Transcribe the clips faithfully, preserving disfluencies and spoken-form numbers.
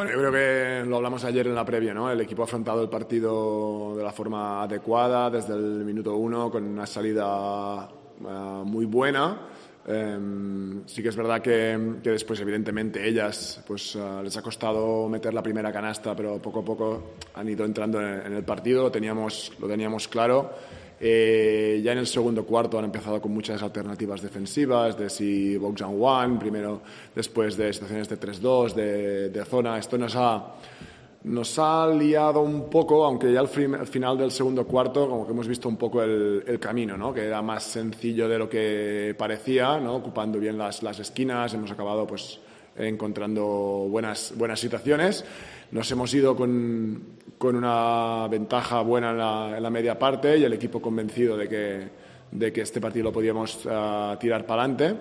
Bueno, yo creo que lo hablamos ayer en la previa, ¿no? El equipo ha afrontado el partido de la forma adecuada desde el minuto uno con una salida uh, muy buena. Um, sí que es verdad que, que después, evidentemente, ellas pues uh, les ha costado meter la primera canasta, pero poco a poco han ido entrando en, en el partido. Lo teníamos, lo teníamos claro. Eh, ya en el segundo cuarto han empezado con muchas alternativas defensivas, de si box and one, primero, después de situaciones de tres dos, de, de zona. Esto nos ha, nos ha liado un poco, aunque ya al, fin, al final del segundo cuarto como que hemos visto un poco el, el camino, ¿no? Que era más sencillo de lo que parecía, ¿no? Ocupando bien las, las esquinas, hemos acabado pues encontrando buenas, buenas situaciones. Nos hemos ido con, con una ventaja buena en la, en la media parte y el equipo convencido de que, de que este partido lo podíamos uh, tirar para adelante.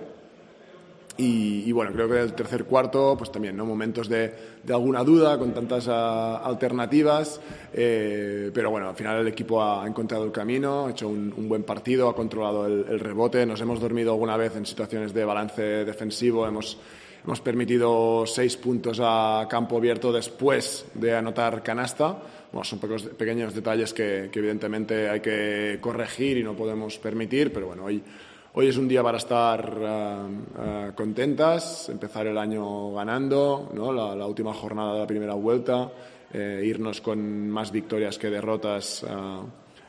Y, y bueno, creo que el tercer cuarto, pues también, ¿no? Momentos de, de alguna duda con tantas uh, alternativas, eh, pero bueno, al final el equipo ha encontrado el camino, ha hecho un, un buen partido, ha controlado el, el rebote. Nos hemos dormido alguna vez en situaciones de balance defensivo, hemos Hemos permitido seis puntos a campo abierto después de anotar canasta. Bueno, son pocos, pequeños detalles que, que evidentemente hay que corregir y no podemos permitir, pero bueno, hoy, hoy es un día para estar uh, uh, contentas, empezar el año ganando, ¿no? la, la última jornada de la primera vuelta, eh, irnos con más victorias que derrotas. Uh,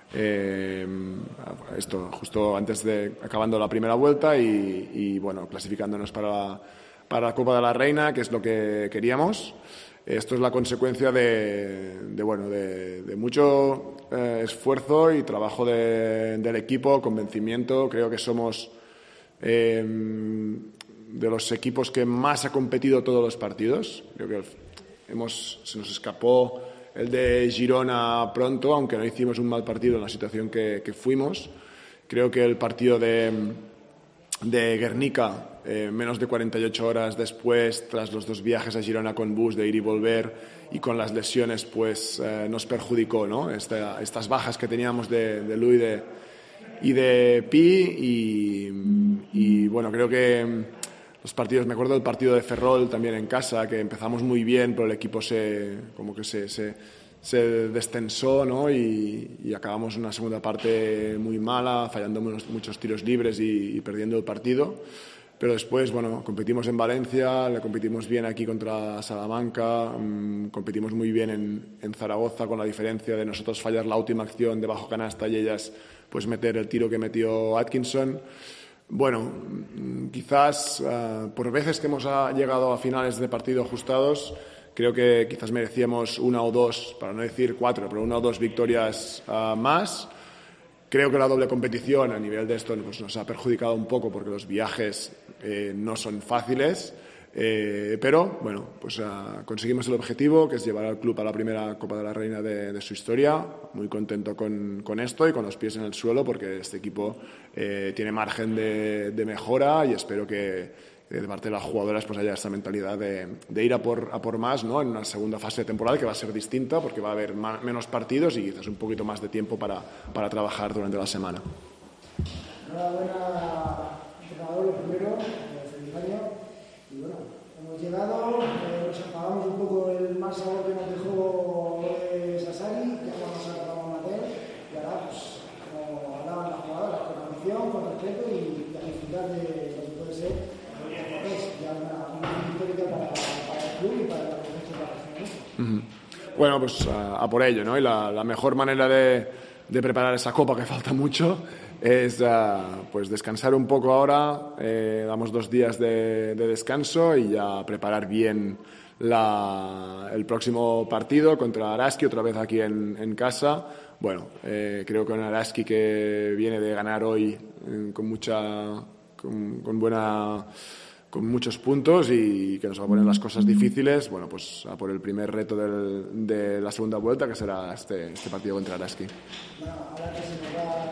Eh, esto justo antes de acabando la primera vuelta y, y bueno, clasificándonos para la, para la Copa de la Reina, que es lo que queríamos. Esto es la consecuencia de, de bueno de, de mucho eh, esfuerzo y trabajo de, del equipo, convencimiento. Creo que somos eh, de los equipos que más ha competido todos los partidos. Creo que hemos, se nos escapó el de Girona pronto, aunque no hicimos un mal partido en la situación que, que fuimos. Creo que el partido de, de Guernica, eh, menos de cuarenta y ocho horas después, tras los dos viajes a Girona con bus de ir y volver y con las lesiones, pues eh, nos perjudicó, ¿no? Esta, estas bajas que teníamos de, de Lu y de, y de Pi y, y bueno, creo que los partidos, me acuerdo del partido de Ferrol también en casa, que empezamos muy bien, pero el equipo se como que se, se, se destensó, ¿no? Y, y acabamos una segunda parte muy mala, fallando muchos, muchos tiros libres y, y perdiendo el partido. Pero después, bueno, competimos en Valencia, le competimos bien aquí contra Salamanca, mmm, competimos muy bien en, en Zaragoza, con la diferencia de nosotros fallar la última acción de bajo canasta y ellas pues meter el tiro que metió Atkinson. Bueno, quizás uh, por veces que hemos llegado a finales de partido ajustados, creo que quizás merecíamos una o dos, para no decir cuatro, pero una o dos victorias uh, más. Creo que la doble competición a nivel de esto pues, nos ha perjudicado un poco porque los viajes eh, no son fáciles, eh, pero bueno, pues uh, conseguimos el objetivo, que es llevar al club a la primera Copa de la Reina de, de su historia. Muy contento con, con esto y con los pies en el suelo porque este equipo eh, tiene margen de, de mejora y espero que de parte de las jugadoras pues haya esta mentalidad de, de ir a por, a por más, ¿no? En una segunda fase de temporada que va a ser distinta porque va a haber más, menos partidos y quizás un poquito más de tiempo para, para trabajar durante la semana. Enhorabuena, entrenador, lo primero, feliz año. Y bueno, hemos llegado, eh, nos apagamos un poco el mal sabor que nos dejó eh, Sassari, ya vamos a acabar a Mateo y ahora, pues, como hablaban las jugadoras, con ambición, con respeto y, y a disfrutar de lo que puede ser es ya una, una histórica para, para el club y para la provincia de la región. Uh-huh. Bueno, pues a, a por ello, ¿no? Y la, la mejor manera de, de preparar esa copa, que falta mucho, es uh, pues descansar un poco ahora, eh, damos dos días de, de descanso y ya preparar bien la, el próximo partido contra Araski, otra vez aquí en, en casa. Bueno, eh, creo que un Araski que viene de ganar hoy eh, con mucha, con, con buena... con muchos puntos y que nos va a poner las cosas difíciles, bueno, pues a por el primer reto del, de la segunda vuelta, que será este, este partido contra Araski. Bueno, ahora que se nos va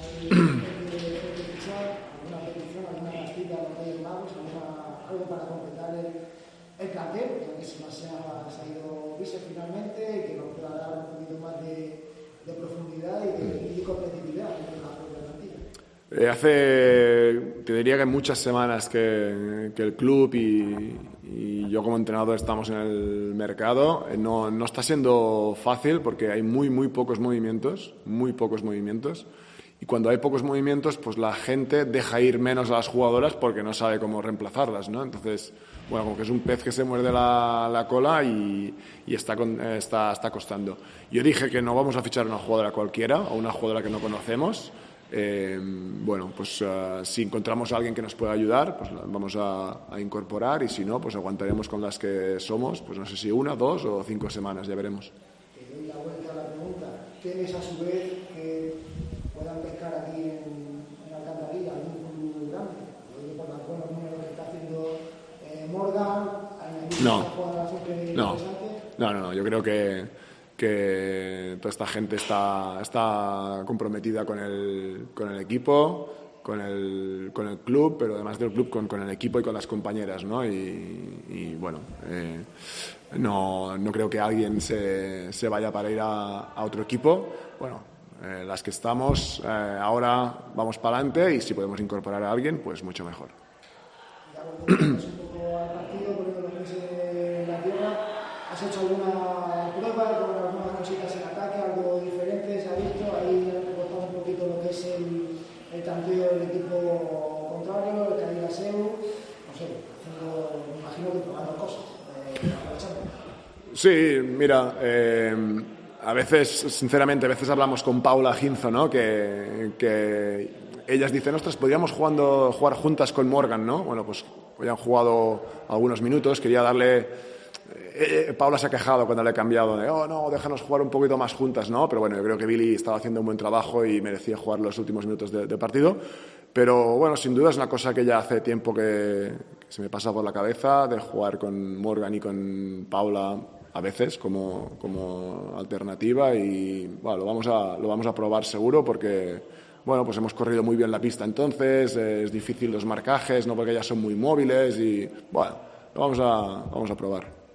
alguna petición, alguna pastilla, alguna magos, algo para completar el, el cartel, ya que se nos ha salido visto finalmente y que nos pueda dar un poquito más de, de profundidad y de, y de competitividad en la propia plantilla. Eh, hace, te diría que muchas semanas que, que el club y, y yo como entrenador estamos en el mercado. Eh, no, no está siendo fácil porque hay muy, muy pocos movimientos, muy pocos movimientos. Y cuando hay pocos movimientos, pues la gente deja ir menos a las jugadoras porque no sabe cómo reemplazarlas, ¿no? Entonces, bueno, como que es un pez que se muerde la, la cola y, y está, con, está, está costando. Yo dije que no vamos a fichar a una jugadora cualquiera o una jugadora que no conocemos. Eh, bueno, pues uh, si encontramos a alguien que nos pueda ayudar, pues vamos a, a incorporar, y si no, pues aguantaremos con las que somos, pues no sé si una, dos o cinco semanas, ya veremos. Te doy la vuelta a la pregunta. ¿Tienes a su vez que puedan pescar aquí en, en Alcantarilla algún club grande? Lo digo por los buenos números que está haciendo eh, Morgan. ¿Hay no. una jugadora siempre no. interesante? no, no, no, yo creo que que toda esta gente está, está comprometida con el, con el equipo, con el, con el club, pero además del club con, con el equipo y con las compañeras, ¿no? Y, y bueno, eh, no, no creo que alguien se, se vaya para ir a, a otro equipo. Bueno, eh, las que estamos, eh, ahora vamos para adelante, y si podemos incorporar a alguien, pues mucho mejor. Ya volvemos un poco al partido, poniendo los pies en la tierra. ¿Has hecho alguna prueba con algunas cositas en ataque, algo diferente? ¿Se ha visto? Ahí ha reportado un poquito lo que es el, el tanteo del equipo contrario, el Cadilla Seu. No sé, haciendo, me imagino que probando cosas. Eh, sí, mira, eh, a veces, sinceramente, a veces hablamos con Paula Ginzo, ¿no? Que, que ellas dicen, ostras, podríamos jugando, jugar juntas con Morgan, ¿no? Bueno, pues ya han jugado algunos minutos, quería darle... Eh, Paula se ha quejado cuando le he cambiado de, oh no, déjanos jugar un poquito más juntas, ¿no? Pero bueno, yo creo que Billy estaba haciendo un buen trabajo y merecía jugar los últimos minutos de, de partido. Pero bueno, sin duda es una cosa que ya hace tiempo que, que se me pasa por la cabeza, de jugar con Morgan y con Paula a veces como, como alternativa, y bueno, lo vamos a, lo vamos a probar seguro porque, bueno, pues hemos corrido muy bien la pista entonces, eh, es difícil los marcajes, ¿no? Porque ellas son muy móviles y, bueno, lo vamos a, vamos a probar.